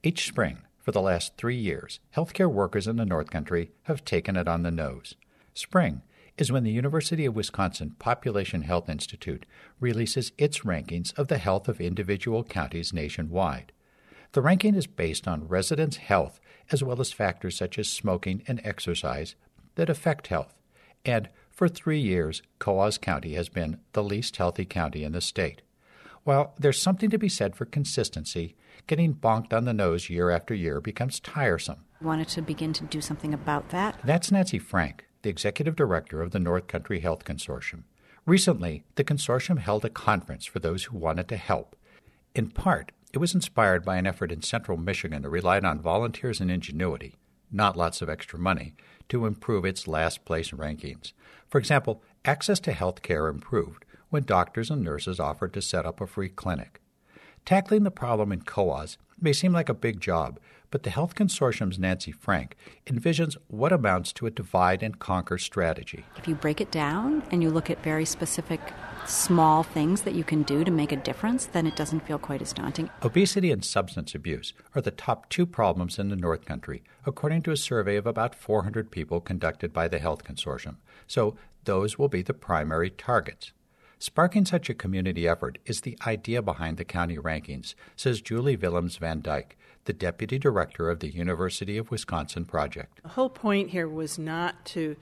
Each spring, for the last 3 years, healthcare workers in the North Country have taken it on the nose. Spring is when the University of Wisconsin Population Health Institute releases its rankings of the health of individual counties nationwide. The ranking is based on residents' health as well as factors such as smoking and exercise that affect health. And for 3 years, Coos County has been the least healthy county in the state. While there's something to be said for consistency, getting bonked on the nose year after year becomes tiresome. We wanted to begin to do something about that. That's Nancy Frank, the executive director of the North Country Health Consortium. Recently, the consortium held a conference for those who wanted to help. In part, it was inspired by an effort in central Michigan that relied on volunteers and ingenuity, not lots of extra money, to improve its last-place rankings. For example, access to health care improved when doctors and nurses offered to set up a free clinic. Tackling the problem in Coos may seem like a big job, but the Health Consortium's Nancy Frank envisions what amounts to a divide-and-conquer strategy. If you break it down and you look at very specific small things that you can do to make a difference, then it doesn't feel quite as daunting. Obesity and substance abuse are the top 2 problems in the North Country, according to a survey of about 400 people conducted by the Health Consortium. So those will be the primary targets. Sparking such a community effort is the idea behind the county rankings, says Julie Willems Van Dyke, the deputy director of the University of Wisconsin project. The whole point here was not to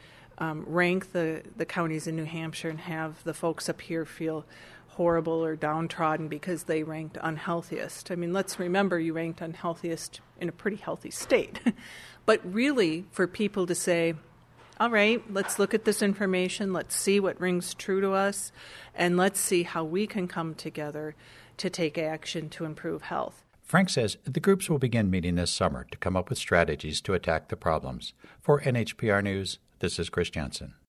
rank the counties in New Hampshire and have the folks up here feel horrible or downtrodden because they ranked unhealthiest. I mean, let's remember you ranked unhealthiest in a pretty healthy state. But really, for people to say, all right, let's look at this information, let's see what rings true to us, and let's see how we can come together to take action to improve health. Frank says the groups will begin meeting this summer to come up with strategies to attack the problems. For NHPR News, this is Chris Jensen.